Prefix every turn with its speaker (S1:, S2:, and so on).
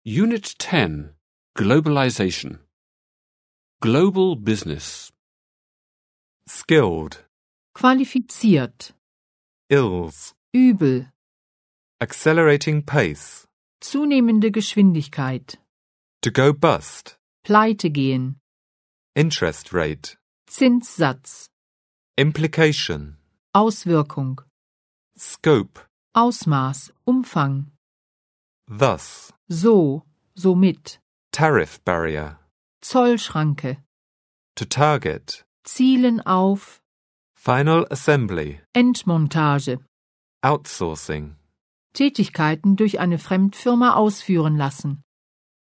S1: Unit 10. Globalization. Global business.
S2: Skilled.
S3: Qualifiziert.
S2: Ills.
S3: Übel.
S2: Accelerating pace.
S3: Zunehmende Geschwindigkeit.
S2: To go bust.
S3: Pleite gehen.
S2: Interest rate.
S3: Zinssatz.
S2: Implication.
S3: Auswirkung.
S2: Scope.
S3: Ausmaß, Umfang.
S2: Thus.
S3: So, somit.
S2: Tariff barrier.
S3: Zollschranke.
S2: To target.
S3: Zielen auf.
S2: Final assembly.
S3: Endmontage.
S2: Outsourcing.
S3: Tätigkeiten durch eine Fremdfirma ausführen lassen.